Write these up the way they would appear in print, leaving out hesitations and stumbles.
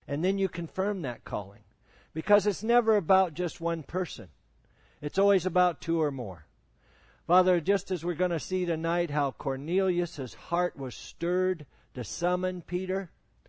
And then you confirm that calling. Because it's never about just one person. It's always about two or more. Father, just as we're going to see tonight how Cornelius' heart was stirred to summon Peter.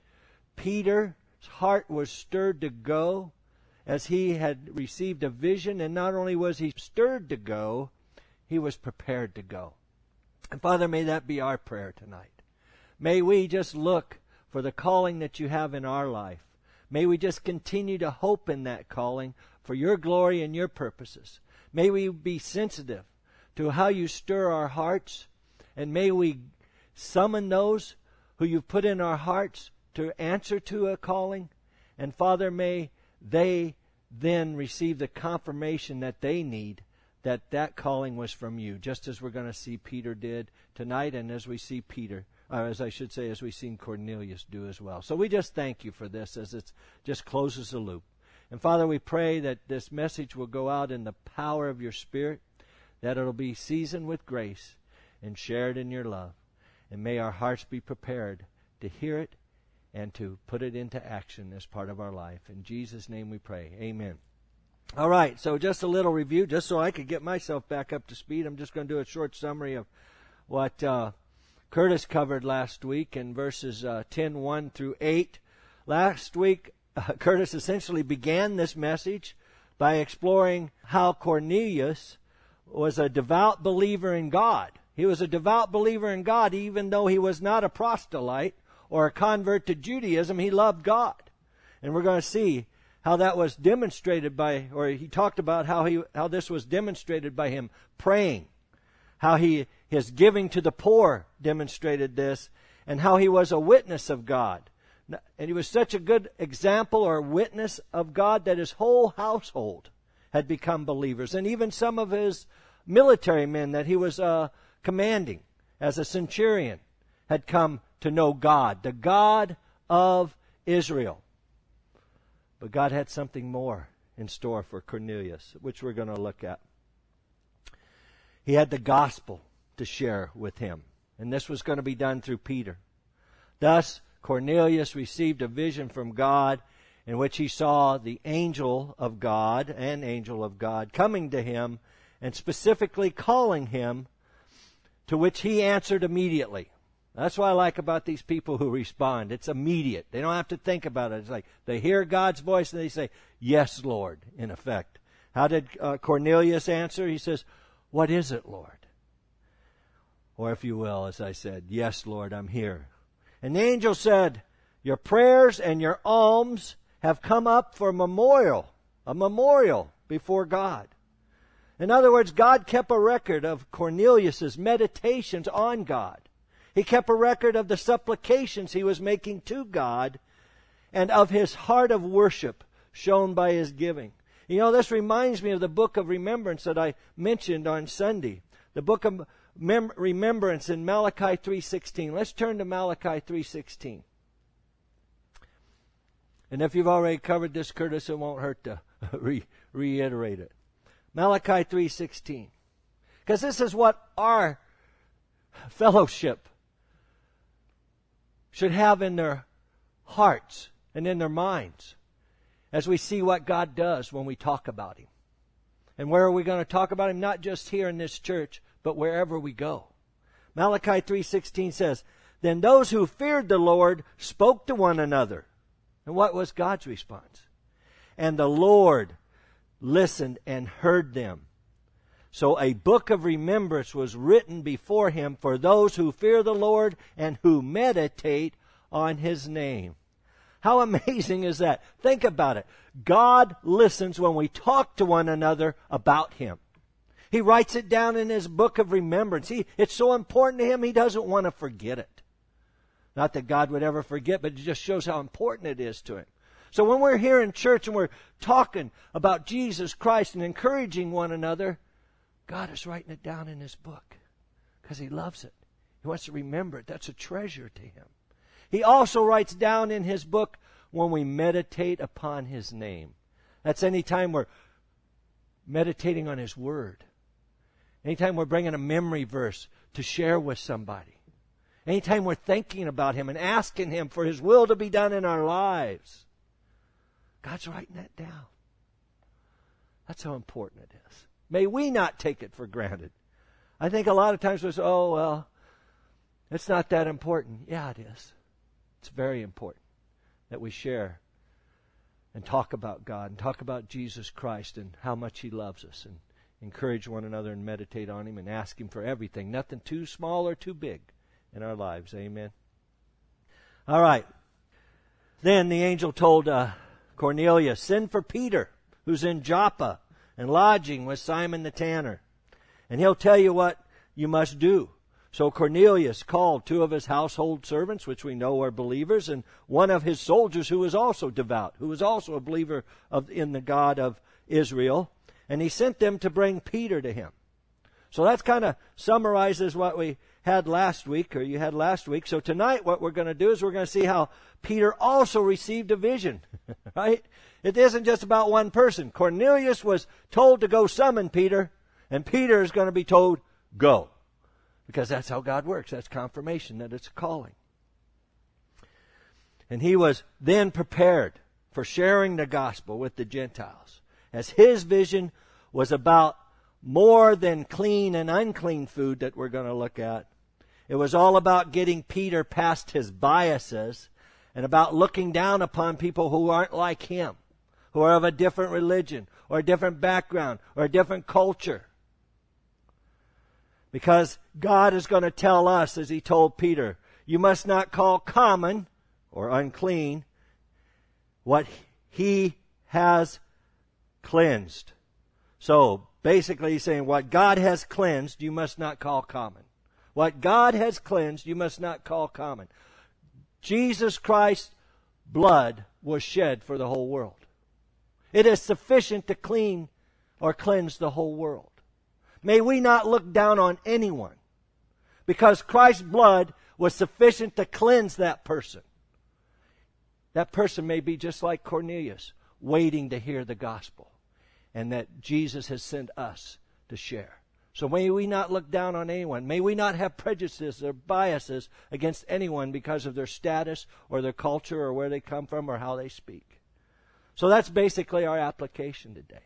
Peter's heart was stirred to go as he had received a vision. And not only was he stirred to go, he was prepared to go. And Father, may that be our prayer tonight. May we just look for the calling that you have in our life. May we just continue to hope in that calling for your glory and your purposes. May we be sensitive to how you stir our hearts, and may we summon those who you've put in our hearts to answer to a calling. And Father, may they then receive the confirmation that they need that that calling was from you, just as we're going to see Peter did tonight, and as we see Peter, or as I should say, as we've seen Cornelius do as well. So we just thank you for this as it just closes the loop. And Father, we pray that this message will go out in the power of your Spirit, that it'll be seasoned with grace and shared in your love. And may our hearts be prepared to hear it and to put it into action as part of our life. In Jesus' name we pray. Amen. All right, so just a little review, just so I could get myself back up to speed. I'm just going to do a short summary of what Curtis covered last week in verses 10:1 through 8. Last week, Curtis essentially began this message by exploring how Cornelius was a devout believer in God. He was a devout believer in God, even though he was not a proselyte or a convert to Judaism. He loved God. And we're going to see how that was demonstrated by, or he talked about how this was demonstrated by him praying, how his giving to the poor demonstrated this, and how he was a witness of God. And he was such a good example or witness of God that his whole household had become believers. And even some of his military men that he was commanding as a centurion had come to know God, the God of Israel. But God had something more in store for Cornelius, which we're going to look at. He had the gospel to share with him, and this was going to be done through Peter. Thus, Cornelius received a vision from God in which he saw the angel of God, an angel of God, coming to him and specifically calling him, to which he answered immediately. That's what I like about these people who respond. It's immediate. They don't have to think about it. It's like they hear God's voice and they say, "Yes, Lord," in effect. How did Cornelius answer? He says, "What is it, Lord?" Or if you will, as I said, "Yes, Lord, I'm here." And the angel said, "Your prayers and your alms have come up for a memorial before God." In other words, God kept a record of Cornelius' meditations on God. He kept a record of the supplications he was making to God and of his heart of worship shown by his giving. You know, this reminds me of the book of remembrance that I mentioned on Sunday. The book of remembrance in Malachi 3:16. Let's turn to Malachi 3:16. And if you've already covered this, Curtis, it won't hurt to reiterate it. Malachi 3:16. Because this is what our fellowship should have in their hearts and in their minds as we see what God does when we talk about Him. And where are we going to talk about Him? Not just here in this church, but wherever we go. Malachi 3:16 says, "Then those who feared the Lord spoke to one another." And what was God's response? "And the Lord listened and heard them. So a book of remembrance was written before him for those who fear the Lord and who meditate on His name." How amazing is that? Think about it. God listens when we talk to one another about Him. He writes it down in His book of remembrance. It's so important to Him, He doesn't want to forget it. Not that God would ever forget, but it just shows how important it is to Him. So when we're here in church and we're talking about Jesus Christ and encouraging one another, God is writing it down in His book because He loves it. He wants to remember it. That's a treasure to Him. He also writes down in His book when we meditate upon His name. That's any time we're meditating on His Word. Anytime we're bringing a memory verse to share with somebody. Anytime we're thinking about Him and asking Him for His will to be done in our lives. God's writing that down. That's how important it is. May we not take it for granted. I think a lot of times we say, oh, well, it's not that important. Yeah, it is. It's very important that we share and talk about God and talk about Jesus Christ and how much He loves us and encourage one another and meditate on Him and ask Him for everything. Nothing too small or too big in our lives. Amen. All right. Then the angel told Cornelius, send for Peter, who's in Joppa and lodging with Simon the tanner, and he'll tell you what you must do. So Cornelius called 2 of his household servants, which we know are believers, and one of his soldiers who was also devout, who was also a believer in the God of Israel, and he sent them to bring Peter to him. So that kind of summarizes what we had last week, or you had last week. So tonight what we're going to do is we're going to see how Peter also received a vision, right? It isn't just about one person. Cornelius was told to go summon Peter, and Peter is going to be told, go. Because that's how God works. That's confirmation that it's a calling. And he was then prepared for sharing the gospel with the Gentiles, as his vision was about more than clean and unclean food that we're going to look at. It was all about getting Peter past his biases and about looking down upon people who aren't like him, who are of a different religion or a different background or a different culture. Because God is going to tell us, as He told Peter, you must not call common or unclean what He has cleansed. So, basically He's saying what God has cleansed, you must not call common. What God has cleansed, you must not call common. Jesus Christ's blood was shed for the whole world. It is sufficient to clean or cleanse the whole world. May we not look down on anyone, because Christ's blood was sufficient to cleanse that person. That person may be just like Cornelius, waiting to hear the gospel, and that Jesus has sent us to share. So may we not look down on anyone. May we not have prejudices or biases against anyone because of their status or their culture or where they come from or how they speak. So that's basically our application today.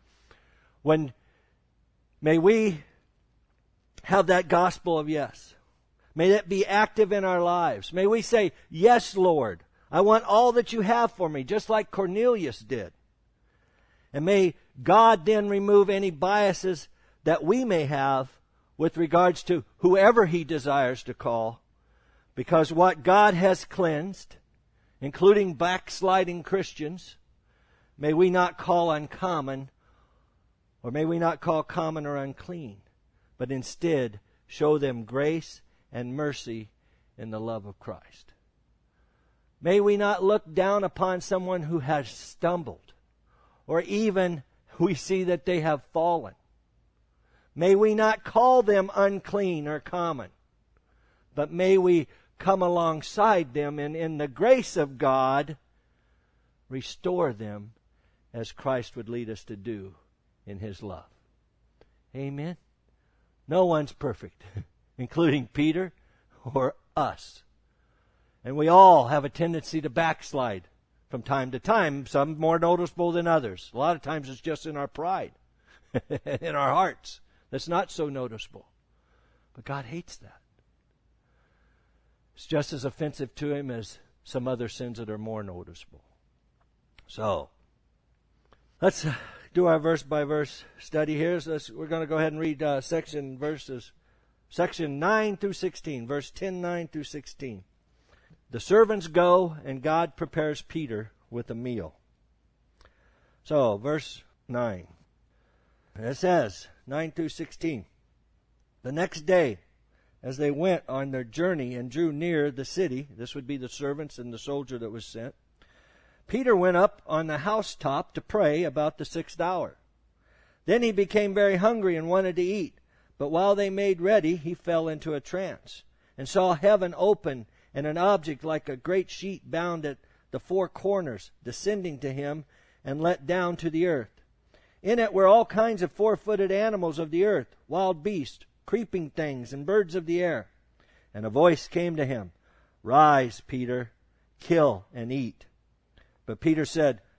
May we have that gospel of yes. May that be active in our lives. May we say, yes, Lord, I want all that you have for me, just like Cornelius did. And may God then remove any biases that we may have with regards to whoever He desires to call, because what God has cleansed, including backsliding Christians, may we not call uncommon, or may we not call common or unclean, but instead show them grace and mercy in the love of Christ. May we not look down upon someone who has stumbled, or even we see that they have fallen. May we not call them unclean or common, but may we come alongside them and in the grace of God restore them as Christ would lead us to do in His love. Amen? No one's perfect, including Peter or us. And we all have a tendency to backslide from time to time, some more noticeable than others. A lot of times it's just in our pride, in our hearts. That's not so noticeable. But God hates that. It's just as offensive to Him as some other sins that are more noticeable. So, let's do our verse-by-verse study here. So we're going to go ahead and read section 9 through 16, verse 10, 9 through 16. The servants go, and God prepares Peter with a meal. So, verse 9. It says, 9 through 16. The next day, as they went on their journey and drew near the city, this would be the servants and the soldier that was sent, Peter went up on the housetop to pray about the 6th hour. Then he became very hungry and wanted to eat. But while they made ready, he fell into a trance, and saw heaven open, and an object like a great sheet bound at the 4 corners, descending to him and let down to the earth. In it were all kinds of 4-footed animals of the earth, wild beasts, creeping things, and birds of the air. And a voice came to him, Rise, Peter, kill and eat. But Peter said,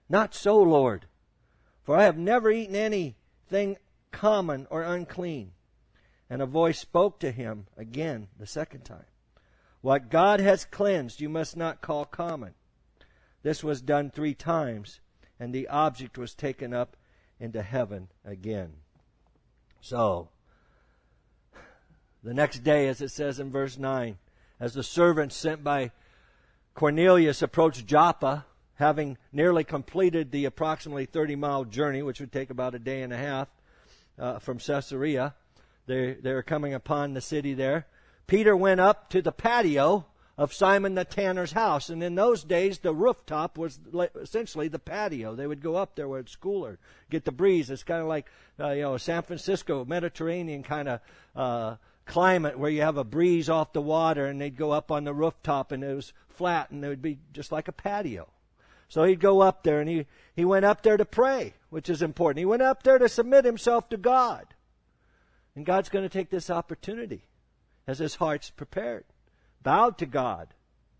Not so, Lord, for I have never eaten anything common or unclean. And a voice spoke to him again the second time. What God has cleansed, you must not call common. This was done 3 times, and the object was taken up into heaven again. So, the next day, as it says in verse 9, as the servants sent by Cornelius approached Joppa, having nearly completed the approximately 30-mile journey, which would take about a day and a half from Caesarea, they were coming upon the city there. Peter went up to the patio of Simon the tanner's house. And in those days, the rooftop was essentially the patio. They would go up there where it's cooler, get the breeze. It's kind of like, San Francisco, Mediterranean kind of climate where you have a breeze off the water, and they'd go up on the rooftop, and it was flat, and it would be just like a patio. So he'd go up there, and he went up there to pray, which is important. He went up there to submit himself to God. And God's going to take this opportunity as his heart's prepared, bowed to God.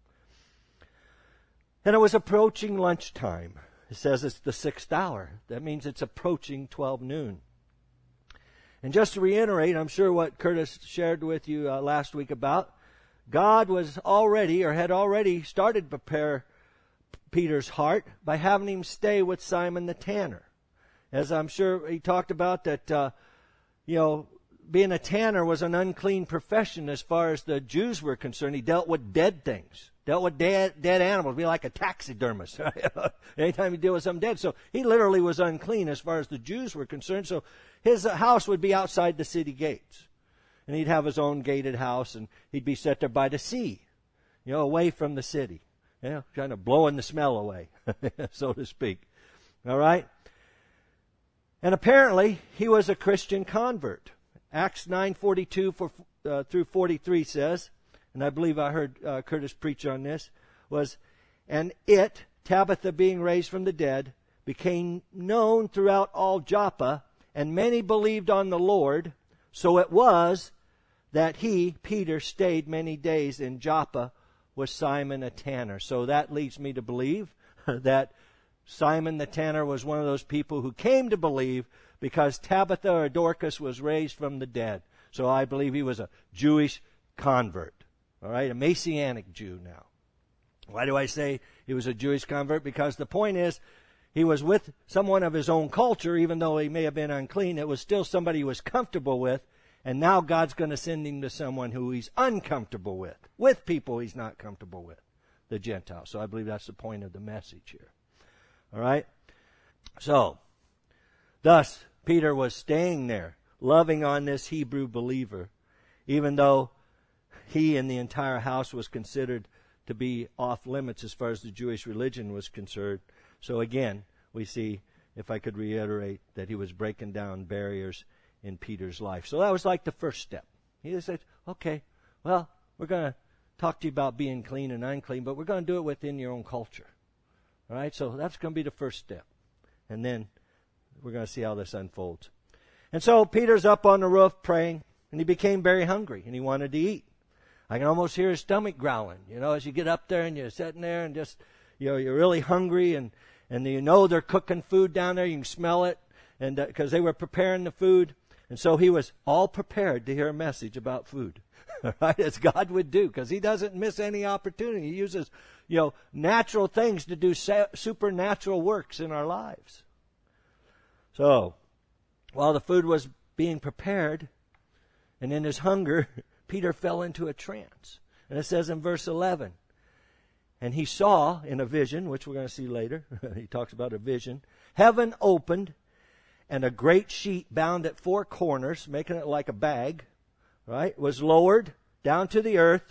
And it was approaching lunchtime. It says it's the 6th hour. That means it's approaching 12 noon. And just to reiterate, I'm sure what Curtis shared with you last week about, God was already, or had already started to prepare Peter's heart by having him stay with Simon the tanner. As I'm sure he talked about that, being a tanner was an unclean profession as far as the Jews were concerned. He dealt with dead things, dealt with dead animals, be like a taxidermist. Anytime you deal with something dead. So he literally was unclean as far as the Jews were concerned. So his house would be outside the city gates. And he'd have his own gated house, and he'd be set there by the sea, away from the city, kind of blowing the smell away, so to speak. All right? And apparently, he was a Christian convert. Acts 9:42 through 43 says, and I believe I heard Curtis preach on this, and Tabitha being raised from the dead, became known throughout all Joppa, and many believed on the Lord. So it was that he, Peter, stayed many days in Joppa with Simon a tanner. So that leads me to believe that Simon the tanner was one of those people who came to believe because Tabitha or Dorcas was raised from the dead. So I believe he was a Jewish convert. All right, a Messianic Jew now. Why do I say he was a Jewish convert? Because the point is, he was with someone of his own culture, even though he may have been unclean. It was still somebody he was comfortable with. And now God's going to send him to someone who he's uncomfortable with people he's not comfortable with, the Gentiles. So I believe that's the point of the message here. All right? So, thus, Peter was staying there, loving on this Hebrew believer, even though he and the entire house was considered to be off limits as far as the Jewish religion was concerned. So again, we see, if I could reiterate, that he was breaking down barriers in Peter's life. So that was like the first step. He just said, okay, well, we're going to talk to you about being clean and unclean, but we're going to do it within your own culture. All right, so that's going to be the first step. And then we're going to see how this unfolds. And so Peter's up on the roof praying, and he became very hungry, and he wanted to eat. I can almost hear his stomach growling, as you get up there and you're sitting there and just, you're really hungry, and they're cooking food down there. You can smell it, and because they were preparing the food. And so he was all prepared to hear a message about food, right? As God would do, because he doesn't miss any opportunity. He uses, natural things to do supernatural works in our lives. So, while the food was being prepared, and in his hunger, Peter fell into a trance. And it says in verse 11, and he saw in a vision, which we're going to see later, he talks about a vision, heaven opened, and a great sheet bound at 4 corners, making it like a bag, right, was lowered down to the earth.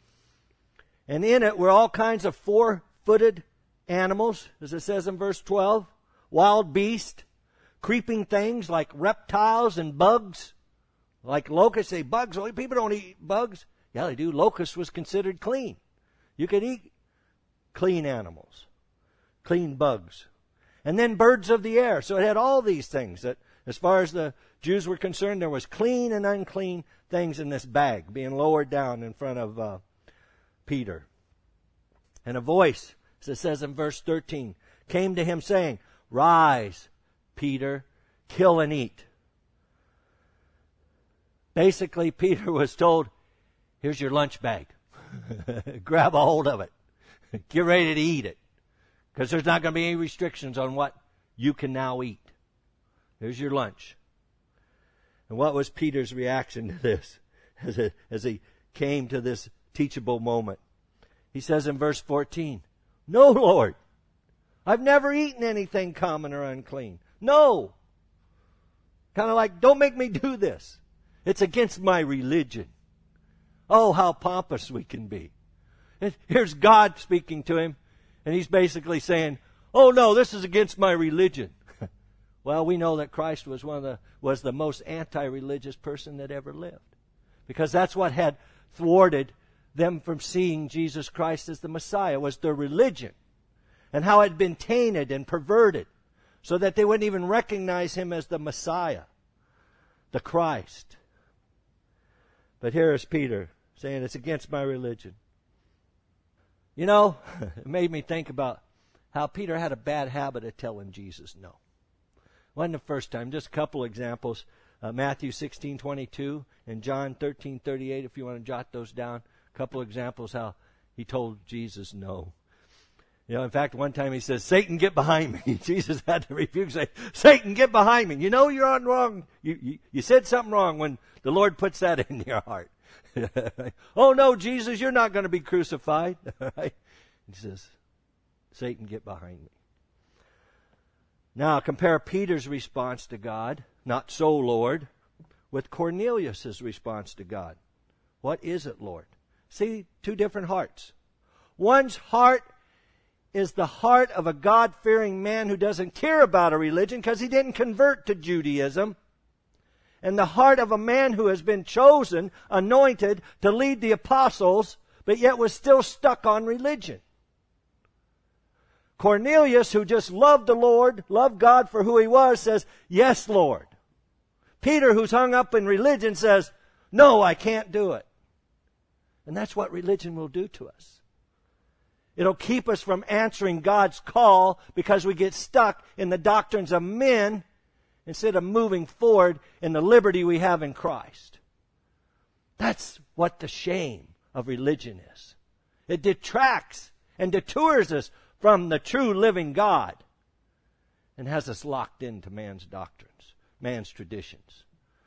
And in it were all kinds of 4-footed animals, as it says in verse 12, wild beasts, creeping things like reptiles and bugs, like locusts. Say bugs, only people don't eat bugs. Yeah, they do. Locust was considered clean. You could eat clean animals, clean bugs. And then birds of the air. So it had all these things that, as far as the Jews were concerned, there was clean and unclean things in this bag being lowered down in front of Peter. And a voice, as it says in verse 13, came to him saying, "Rise, Peter, kill and eat." Basically, Peter was told, "Here's your lunch bag. Grab a hold of it. Get ready to eat it. Because there's not going to be any restrictions on what you can now eat. Here's your lunch." And what was Peter's reaction to this as he came to this teachable moment? He says in verse 14, "No, Lord, I've never eaten anything common or unclean. No." Kind of like, don't make me do this. It's against my religion. Oh, how pompous we can be. Here's God speaking to him, and he's basically saying, "Oh no, this is against my religion." Well, we know that Christ was the most anti-religious person that ever lived, because that's what had thwarted them from seeing Jesus Christ as the Messiah, was their religion, and how it had been tainted and perverted, so that they wouldn't even recognize him as the Messiah, the Christ. But here is Peter saying, "It's against my religion." You know, it made me think about how Peter had a bad habit of telling Jesus no. Wasn't the first time. Just a couple examples. Matthew 16:22 and John 13:38, if you want to jot those down. A couple examples how he told Jesus no. You know, in fact, one time he says, "Satan, get behind me." Jesus had to rebuke, say, "Satan, get behind me. You know you're on wrong. You said something wrong," when the Lord puts that in your heart. "Oh no, Jesus, you're not going to be crucified." Right? He says, "Satan, get behind me." Now compare Peter's response to God, "Not so, Lord," with Cornelius' response to God. "What is it, Lord?" See, two different hearts. One's heart is the heart of a God-fearing man who doesn't care about a religion because he didn't convert to Judaism. And the heart of a man who has been chosen, anointed to lead the apostles, but yet was still stuck on religion. Cornelius, who just loved the Lord, loved God for who he was, says, "Yes, Lord." Peter, who's hung up in religion, says, "No, I can't do it." And that's what religion will do to us. It'll keep us from answering God's call because we get stuck in the doctrines of men instead of moving forward in the liberty we have in Christ. That's what the shame of religion is. It detracts and detours us from the true living God and has us locked into man's doctrines, man's traditions,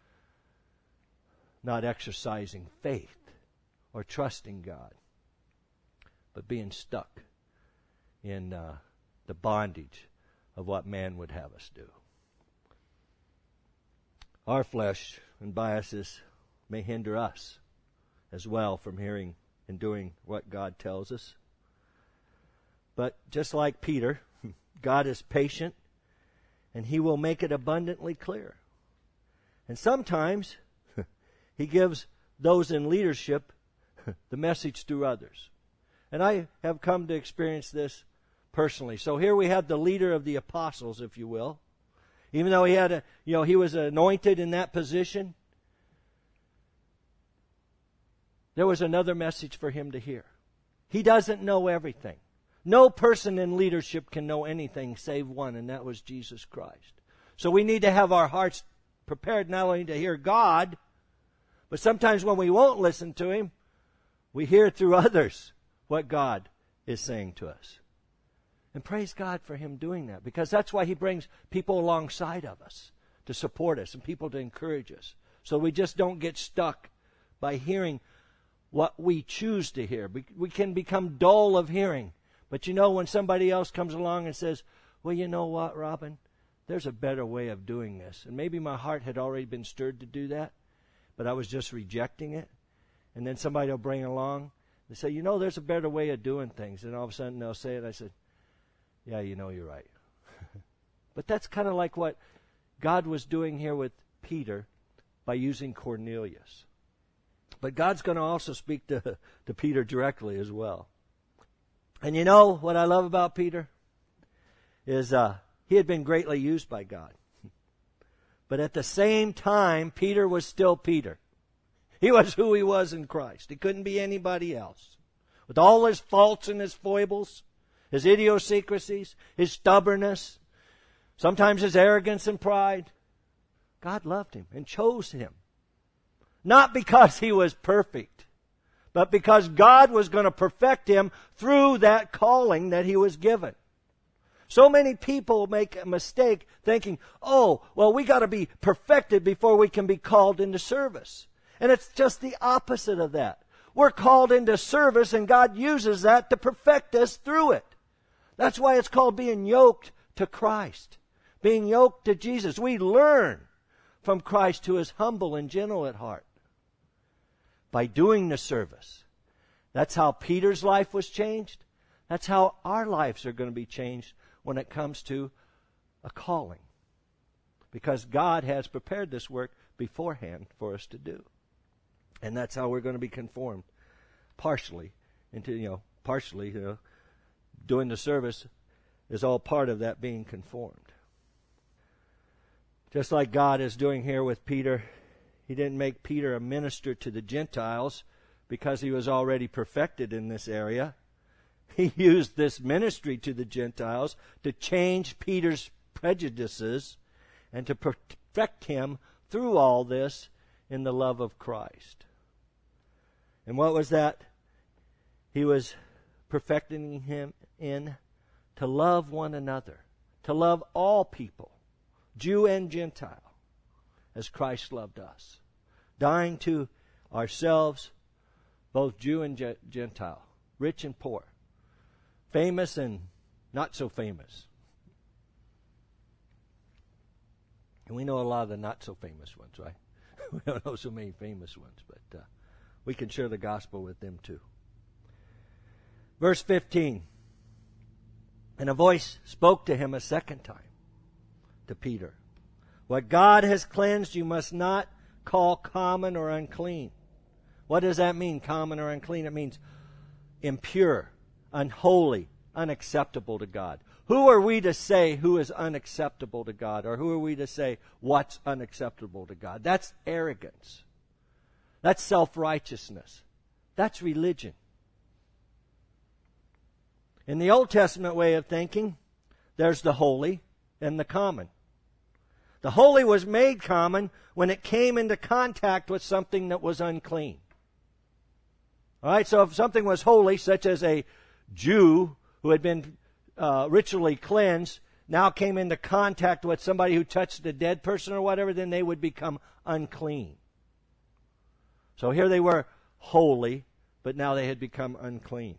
not exercising faith or trusting God, but being stuck in the bondage of what man would have us do. Our flesh and biases may hinder us as well from hearing and doing what God tells us. But just like Peter, God is patient, and he will make it abundantly clear. And sometimes he gives those in leadership the message through others. And I have come to experience this personally. So here we have the leader of the apostles, if you will. Even though he was anointed in that position, there was another message for him to hear. He doesn't know everything. No person in leadership can know anything save one, and that was Jesus Christ. So we need to have our hearts prepared not only to hear God, but sometimes when we won't listen to him, we hear through others what God is saying to us. And praise God for him doing that, because that's why he brings people alongside of us to support us and people to encourage us. So we just don't get stuck by hearing what we choose to hear. We can become dull of hearing. But you know, when somebody else comes along and says, "Well, you know what, Robin? There's a better way of doing this." And maybe my heart had already been stirred to do that, but I was just rejecting it. And then somebody will bring along, they say, "You know, there's a better way of doing things." And all of a sudden they'll say it. I said, "Yeah, you know, you're right." But that's kind of like what God was doing here with Peter by using Cornelius. But God's going to also speak to Peter directly as well. And you know what I love about Peter is he had been greatly used by God. But at the same time, Peter was still Peter. He was who he was in Christ. He couldn't be anybody else. With all his faults and his foibles his idiosyncrasies, his stubbornness, sometimes his arrogance and pride. God loved him and chose him. Not because he was perfect, but because God was going to perfect him through that calling that he was given. So many people make a mistake thinking, oh, well, we got to be perfected before we can be called into service. And it's just the opposite of that. We're called into service, and God uses that to perfect us through it. That's why it's called being yoked to Christ, being yoked to Jesus. We learn from Christ, who is humble and gentle at heart, by doing the service. That's how Peter's life was changed. That's how our lives are going to be changed when it comes to a calling. Because God has prepared this work beforehand for us to do. And that's how we're going to be conformed partially into, doing the service is all part of that being conformed. Just like God is doing here with Peter, He didn't make Peter a minister to the Gentiles because he was already perfected in this area. He used this ministry to the Gentiles to change Peter's prejudices and to perfect him through all this in the love of Christ. And what was that? He was perfecting him in to love one another, to love all people, Jew and Gentile, as Christ loved us, dying to ourselves, both Jew and Gentile, rich and poor, famous and not so famous. And we know a lot of the not so famous ones, right? We don't know so many famous ones, but we can share the gospel with them too. Verse 15. And a voice spoke to him a second time, to Peter. What God has cleansed you must not call common or unclean. What does that mean, common or unclean? It means impure, unholy, unacceptable to God. Who are we to say who is unacceptable to God? Or who are we to say what's unacceptable to God? That's arrogance. That's self-righteousness. That's religion. In the Old Testament way of thinking, there's the holy and the common. The holy was made common when it came into contact with something that was unclean. All right, so if something was holy, such as a Jew who had been ritually cleansed, now came into contact with somebody who touched a dead person or whatever, then they would become unclean. So here they were holy, but now they had become unclean.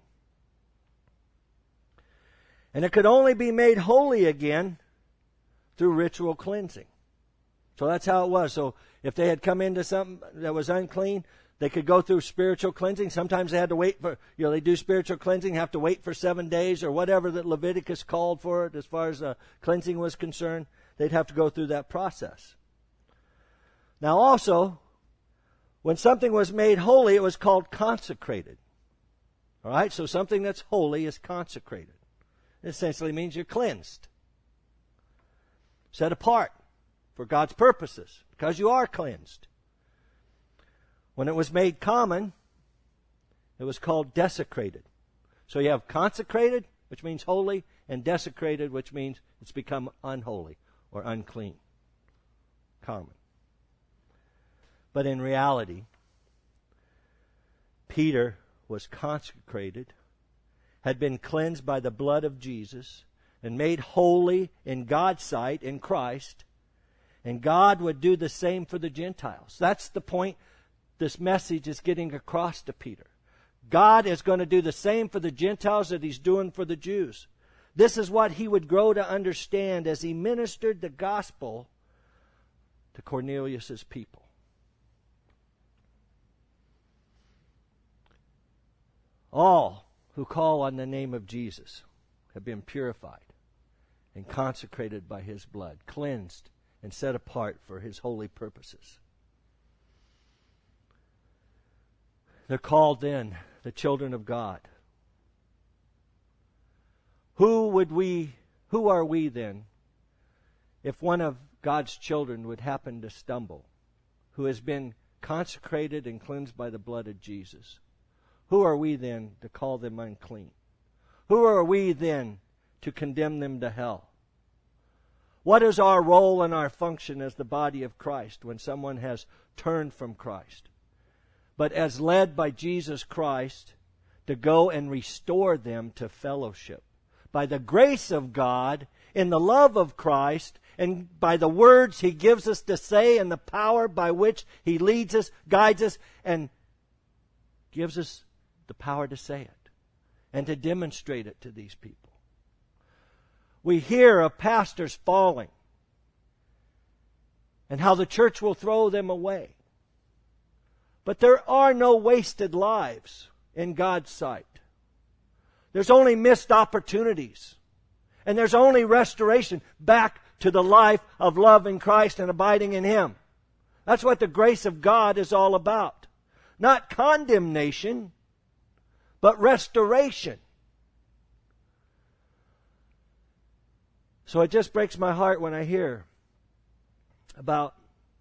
And it could only be made holy again through ritual cleansing. So that's how it was. So if they had come into something that was unclean, they could go through spiritual cleansing. Sometimes they had to wait for, they do spiritual cleansing, have to wait for 7 days or whatever that Leviticus called for it as far as cleansing was concerned. They'd have to go through that process. Now also, when something was made holy, it was called consecrated. All right, so something that's holy is consecrated. It essentially means you're cleansed, set apart for God's purposes, because you are cleansed. When it was made common, it was called desecrated. So you have consecrated, which means holy, and desecrated, which means it's become unholy or unclean. Common. But in reality, Peter was consecrated, had been cleansed by the blood of Jesus, and made holy in God's sight in Christ. And God would do the same for the Gentiles. That's the point this message is getting across to Peter. God is going to do the same for the Gentiles that He's doing for the Jews. This is what he would grow to understand as he ministered the gospel to Cornelius' people. All who call on the name of Jesus have been purified and consecrated by His blood, cleansed and set apart for His holy purposes. They're called then the children of God. Who are we then if one of God's children would happen to stumble, who has been consecrated and cleansed by the blood of Jesus? Who are we then to call them unclean? Who are we then to condemn them to hell? What is our role and our function as the body of Christ when someone has turned from Christ? But as led by Jesus Christ, to go and restore them to fellowship. By the grace of God, in the love of Christ, and by the words He gives us to say and the power by which He leads us, guides us, and gives us the power to say it and to demonstrate it to these people. We hear of pastors falling and how the church will throw them away. But there are no wasted lives in God's sight. There's only missed opportunities. And there's only restoration back to the life of love in Christ and abiding in Him. That's what the grace of God is all about. Not condemnation, but restoration. So it just breaks my heart when I hear about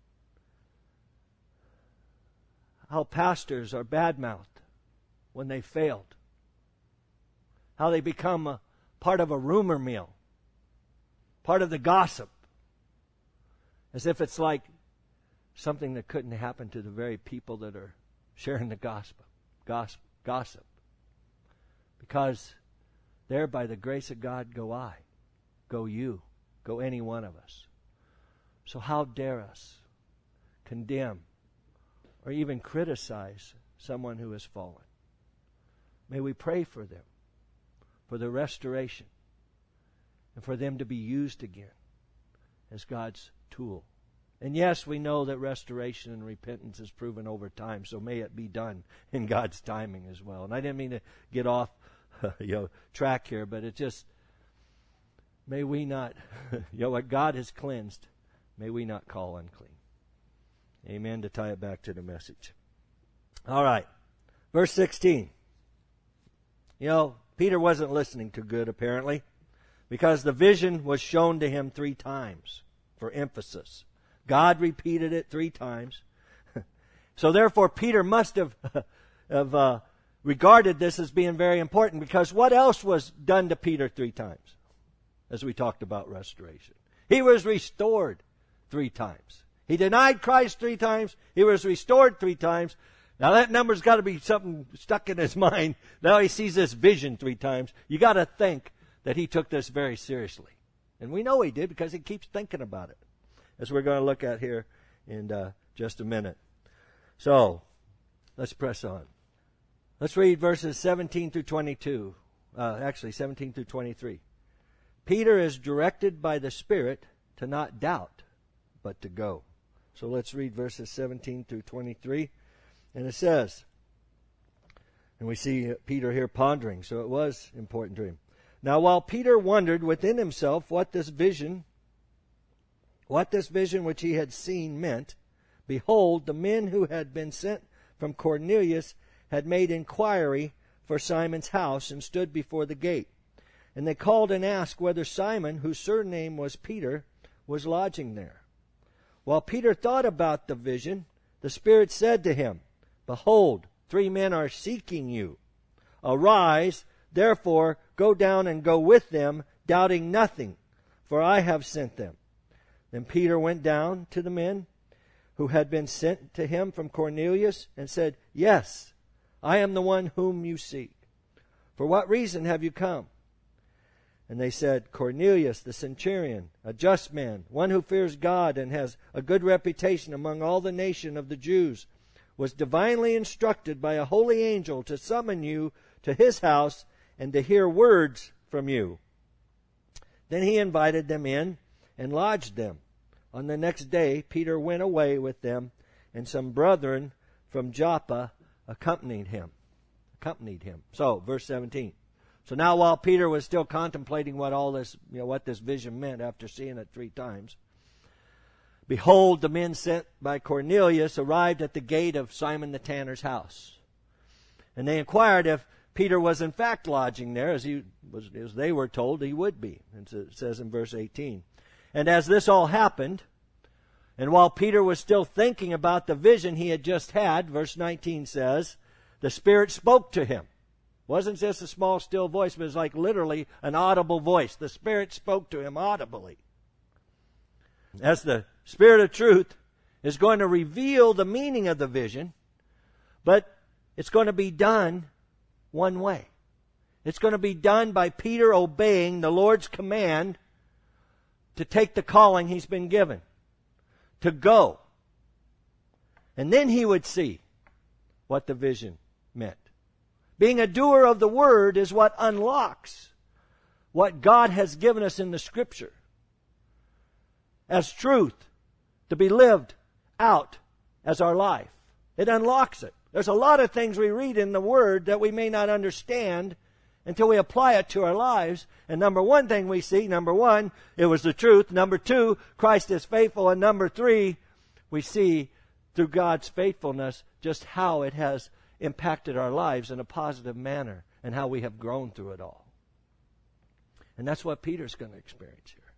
how pastors are badmouthed when they failed. How they become a part of a rumor mill. Part of the gossip. As if it's like something that couldn't happen to the very people that are sharing the gospel. Gossip. Because there by the grace of God go I. Go you. Go any one of us. So how dare us condemn or even criticize someone who has fallen? May we pray for them, for the restoration, and for them to be used again as God's tool. And yes, we know that restoration and repentance is proven over time, so may it be done in God's timing as well. And I didn't mean to get off track here, but it just, may we not, what God has cleansed, may we not call unclean. Amen, to tie it back to the message. All right, verse 16. Peter wasn't listening too good, apparently, because the vision was shown to him 3 times for emphasis. God repeated it 3 times. So therefore, Peter must have regarded this as being very important, because what else was done to Peter 3 times? As we talked about restoration. He was restored 3 times. He denied Christ 3 times. He was restored 3 times. Now that number's got to be something stuck in his mind. Now he sees this vision 3 times. You got to think that he took this very seriously. And we know he did, because he keeps thinking about it, as we're going to look at here in just a minute. So, let's press on. Let's read verses 17 through 22. 17 through 23. Peter is directed by the Spirit to not doubt, but to go. So let's read verses 17 through 23. And it says, and we see Peter here pondering, so it was important to him. Now while Peter wondered within himself what this vision which he had seen meant, behold, the men who had been sent from Cornelius had made inquiry for Simon's house and stood before the gate. And they called and asked whether Simon, whose surname was Peter, was lodging there. While Peter thought about the vision, the Spirit said to him, Behold, 3 men are seeking you. Arise, therefore, go down and go with them, doubting nothing, for I have sent them. Then Peter went down to the men who had been sent to him from Cornelius and said, Yes, I am the one whom you seek. For what reason have you come? And they said, Cornelius the centurion, a just man, one who fears God and has a good reputation among all the nation of the Jews, was divinely instructed by a holy angel to summon you to his house and to hear words from you. Then he invited them in and lodged them. On the next day, Peter went away with them, and some brethren from Joppa accompanied him. So, verse 17. So now while Peter was still contemplating what all this, what this vision meant after seeing it 3 times, behold, the men sent by Cornelius arrived at the gate of Simon the tanner's house. And they inquired if Peter was in fact lodging there, as they were told he would be. And it says in verse 18. And as this all happened, and while Peter was still thinking about the vision he had just had, verse 19 says, the Spirit spoke to him. Wasn't just a small, still voice, but it was like literally an audible voice. The Spirit spoke to him audibly. As the Spirit of truth is going to reveal the meaning of the vision, but it's going to be done one way. It's going to be done by Peter obeying the Lord's command to take the calling he's been given, to go. And then he would see what the vision meant. Being a doer of the Word is what unlocks what God has given us in the Scripture as truth to be lived out as our life. It unlocks it. There's a lot of things we read in the Word that we may not understand until we apply it to our lives. And number one thing we see, number one, it was the truth. Number two, Christ is faithful. And number three, we see through God's faithfulness just how it has impacted our lives in a positive manner and how we have grown through it all. And that's what Peter's going to experience here.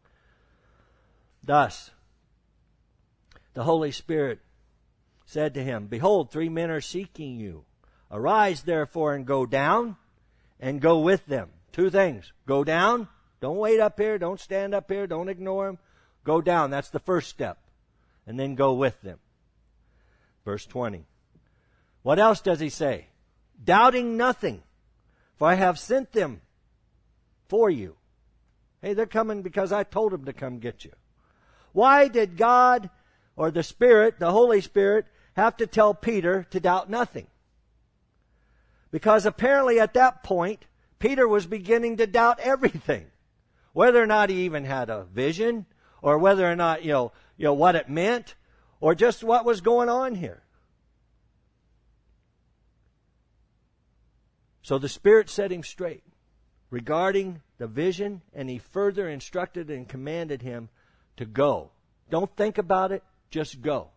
Thus, the Holy Spirit said to him, "Behold, 3 men are seeking you. Arise, therefore, and go down, and go with them." 2 things. Go down. Don't wait up here. Don't stand up here. Don't ignore them. Go down. That's the first step. And then go with them. Verse 20. What else does he say? Doubting nothing, for I have sent them for you. Hey, they're coming because I told them to come get you. Why did God or the Spirit, the Holy Spirit, have to tell Peter to doubt nothing? Because apparently at that point, Peter was beginning to doubt everything. Whether or not he even had a vision, or whether or not, what it meant, or just what was going on here. So the Spirit set him straight regarding the vision, and he further instructed and commanded him to go. Don't think about it, just go.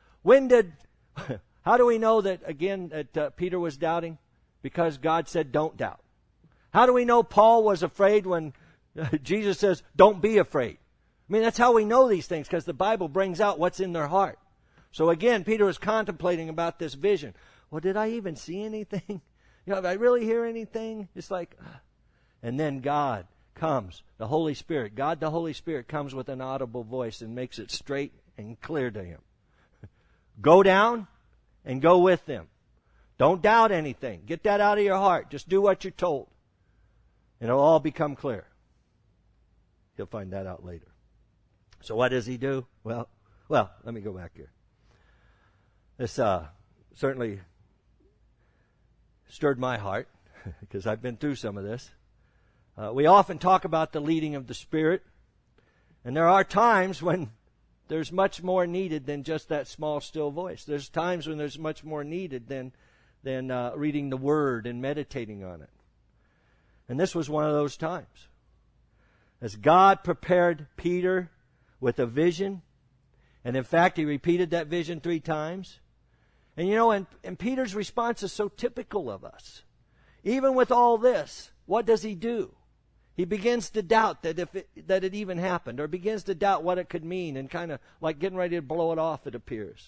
How do we know that, again, that Peter was doubting? Because God said, don't doubt. How do we know Paul was afraid when Jesus says, don't be afraid? I mean, that's how we know these things, because the Bible brings out what's in their heart. So again, Peter was contemplating about this vision. Well, did I even see anything? Did I really hear anything? It's like, and then God comes, the Holy Spirit. God, the Holy Spirit, comes with an audible voice and makes it straight and clear to him. Go down and go with them. Don't doubt anything. Get that out of your heart. Just do what you're told. And it'll all become clear. He'll find that out later. So what does he do? Well, let me go back here. This certainly stirred my heart because I've been through some of this. We often talk about the leading of the Spirit, and there are times when there's much more needed than just that small, still voice. There's times when there's much more needed than reading the Word and meditating on it. And this was one of those times. As God prepared Peter with a vision, and in fact he repeated that vision 3 times. And and Peter's response is so typical of us. Even with all this, what does he do? He begins to doubt that it even happened, or begins to doubt what it could mean, and kind of like getting ready to blow it off, it appears.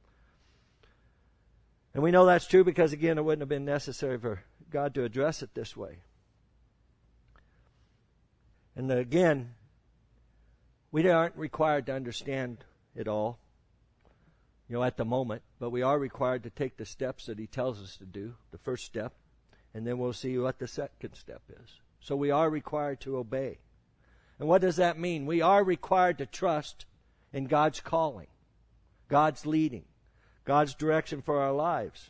And we know that's true because, again, it wouldn't have been necessary for God to address it this way. And again, we aren't required to understand it all, at the moment, but we are required to take the steps that he tells us to do, the first step, and then we'll see what the second step is. So we are required to obey. And what does that mean? We are required to trust in God's calling, God's leading, God's direction for our lives.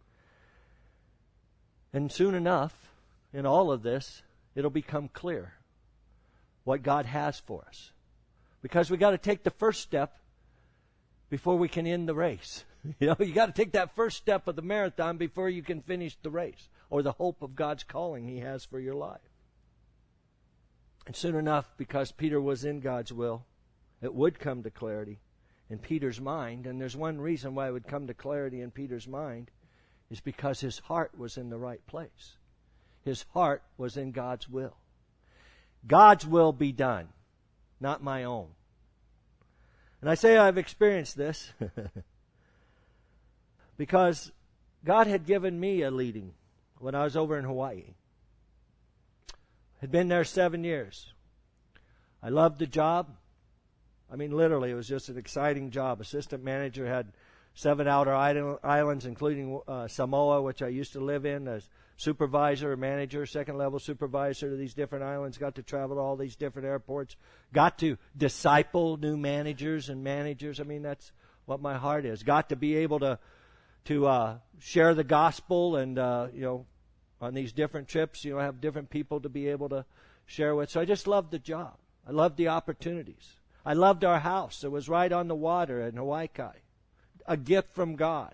And soon enough, in all of this, it'll become clear what God has for us. Because we got to take the first step before we can end the race. You got to take that first step of the marathon before you can finish the race, or the hope of God's calling he has for your life. And soon enough, because Peter was in God's will, it would come to clarity in Peter's mind. And there's one reason why it would come to clarity in Peter's mind, is because his heart was in the right place. His heart was in God's will. God's will be done, not my own. And I say I've experienced this because God had given me a leading when I was over in Hawaii. Had been there 7 years. I loved the job. I mean, literally, it was just an exciting job. Assistant manager, had 7 outer islands, including Samoa, which I used to live in, as supervisor or manager, second-level supervisor to these different islands. Got to travel to all these different airports. Got to disciple new managers and managers. I mean, that's what my heart is. Got to be able to share the gospel and, on these different trips, have different people to be able to share with. So I just loved the job. I loved the opportunities. I loved our house. It was right on the water in Hawaii. A gift from God.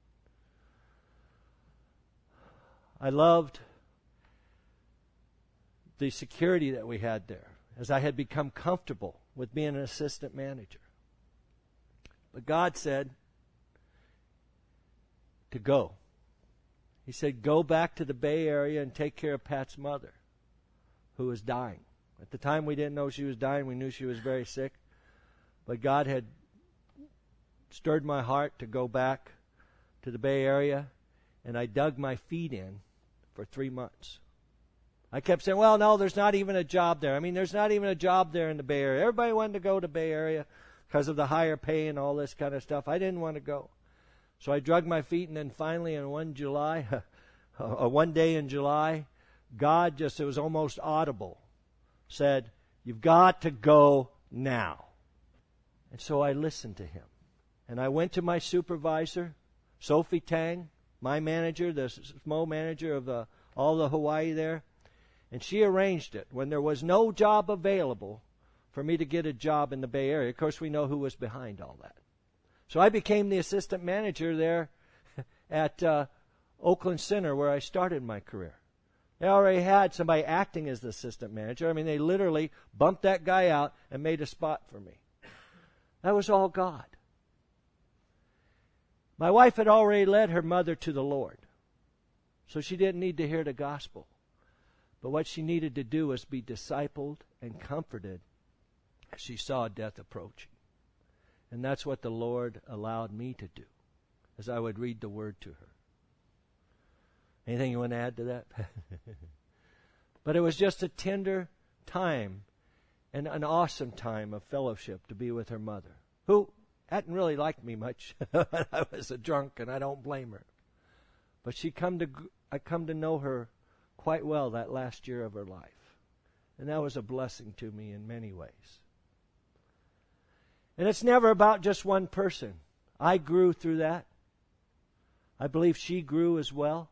I loved the security that we had there as I had become comfortable with being an assistant manager. But God said to go. He said, go back to the Bay Area and take care of Pat's mother, who was dying. At the time, we didn't know she was dying. We knew she was very sick. But God had stirred my heart to go back to the Bay Area, and I dug my feet in for 3 months. I kept saying, well, no, there's not even a job there. I mean, there's not even a job there in the Bay Area. Everybody wanted to go to Bay Area because of the higher pay and all this kind of stuff. I didn't want to go. So I drug my feet, and then finally in one day in July, God just, it was almost audible, said, you've got to go now. And so I listened to him. And I went to my supervisor, Sophie Tang, my manager, the SMO manager of all the Hawaii there, and she arranged it when there was no job available for me to get a job in the Bay Area. Of course, we know who was behind all that. So I became the assistant manager there at Oakland Center, where I started my career. They already had somebody acting as the assistant manager. I mean, they literally bumped that guy out and made a spot for me. That was all God. My wife had already led her mother to the Lord, so she didn't need to hear the gospel. But what she needed to do was be discipled and comforted as she saw death approaching. And that's what the Lord allowed me to do, as I would read the word to her. Anything you want to add to that? But it was just a tender time and an awesome time of fellowship to be with her mother, who hadn't really liked me much. I was a drunk, and I don't blame her. But I come to know her quite well that last year of her life. And that was a blessing to me in many ways. And it's never about just one person. I grew through that. I believe she grew as well.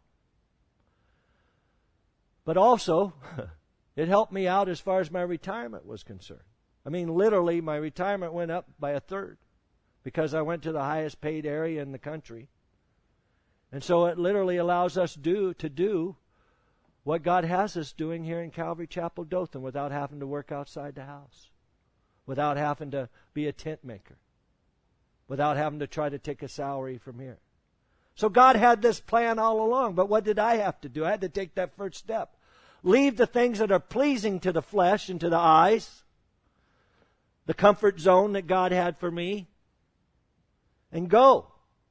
But also, it helped me out as far as my retirement was concerned. I mean, literally, my retirement went up by 1/3 because I went to the highest paid area in the country. And so it literally allows us to do what God has us doing here in Calvary Chapel, Dothan, without having to work outside the house, without having to be a tent maker, without having to try to take a salary from here. So God had this plan all along, but what did I have to do? I had to take that first step. Leave the things that are pleasing to the flesh and to the eyes, the comfort zone that God had for me, and go.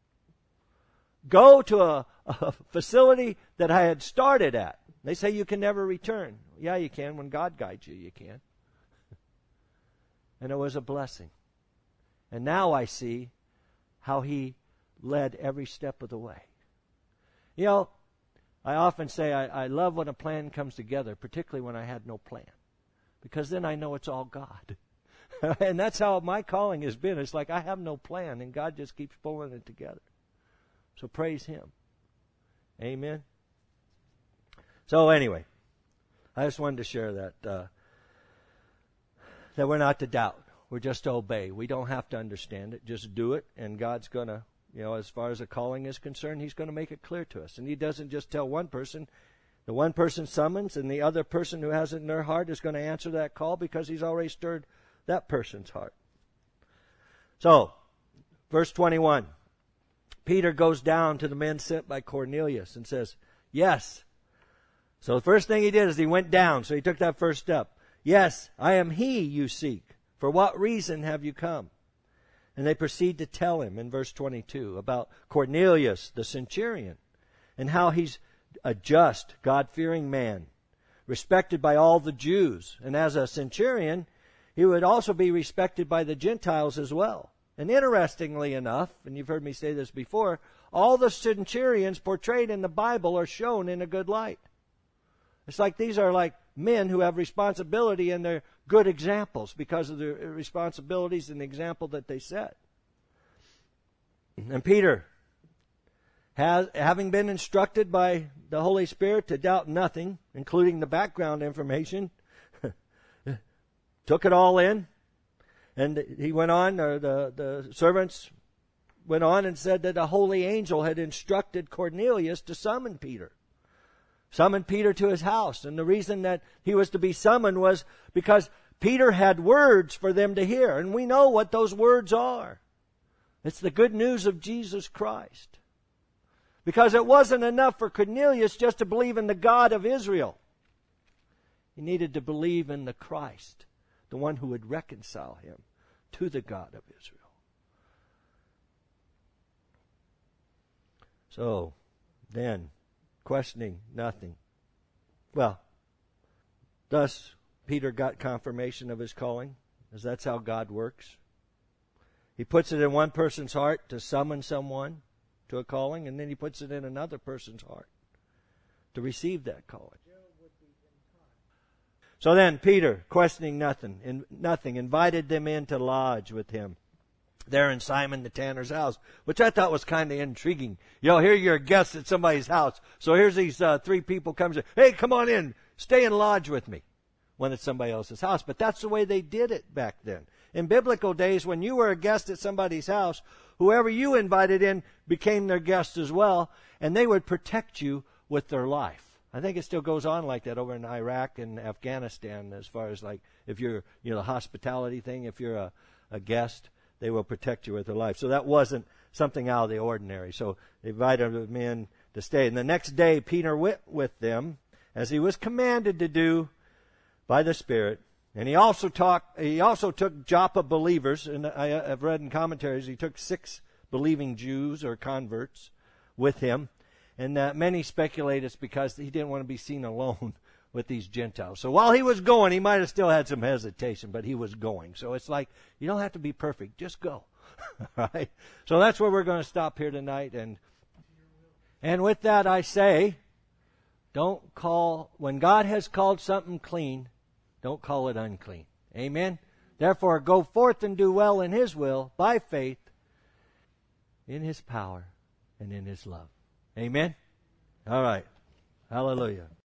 Go to a facility that I had started at. They say you can never return. Yeah, you can. When God guides you, you can. And it was a blessing. And now I see how He led every step of the way. You know, I often say I love when a plan comes together, particularly when I had no plan, because then I know it's all God. And that's how my calling has been. It's like I have no plan, and God just keeps pulling it together. So praise Him. Amen. So anyway, I just wanted to share that we're not to doubt. We're just to obey. We don't have to understand it. Just do it, and God's going to, as far as a calling is concerned, He's going to make it clear to us. And He doesn't just tell one person. The one person summons, and the other person who has it in their heart is going to answer that call because He's already stirred that person's heart. So, verse 21. Peter goes down to the men sent by Cornelius and says, yes. So the first thing he did is he went down. So he took that first step. Yes, I am he you seek. For what reason have you come? And they proceed to tell him in verse 22 about Cornelius, the centurion, and how he's a just, God-fearing man, respected by all the Jews. And as a centurion, he would also be respected by the Gentiles as well. And interestingly enough, and you've heard me say this before, all the centurions portrayed in the Bible are shown in a good light. It's like these are like men who have responsibility, and they're good examples because of the responsibilities and the example that they set. And Peter, having been instructed by the Holy Spirit to doubt nothing, including the background information, took it all in. And he went on, or the servants went on and said that a holy angel had instructed Cornelius to summon Peter. Summoned Peter to his house. And the reason that he was to be summoned was because Peter had words for them to hear. And we know what those words are. It's the good news of Jesus Christ. Because it wasn't enough for Cornelius just to believe in the God of Israel. He needed to believe in the Christ, the one who would reconcile him to the God of Israel. So, then, questioning nothing. Well, thus Peter got confirmation of his calling, as that's how God works. He puts it in one person's heart to summon someone to a calling, and then he puts it in another person's heart to receive that calling. So then Peter, questioning nothing, invited them in to lodge with him there in Simon the tanner's house, which I thought was kind of intriguing. Here you're a guest at somebody's house. So here's these three people come and say, hey, come on in, stay and lodge with me, when it's somebody else's house. But that's the way they did it back then. In biblical days, when you were a guest at somebody's house, whoever you invited in became their guest as well, and they would protect you with their life. I think it still goes on like that over in Iraq and Afghanistan, as far as like if you're, the hospitality thing, if you're a guest, they will protect you with their life. So that wasn't something out of the ordinary. So they invited them in to stay. And the next day, Peter went with them, as he was commanded to do by the Spirit. And he also took Joppa believers, and I've read in commentaries, he took 6 believing Jews or converts with him. And many speculate it's because he didn't want to be seen alone with these Gentiles. So while he was going, he might have still had some hesitation, but he was going. So it's like, you don't have to be perfect, just go. Right? So that's where we're going to stop here tonight. And with that I say, when God has called something clean, don't call it unclean. Amen? Therefore, go forth and do well in His will, by faith, in His power, and in His love. Amen? All right. Hallelujah.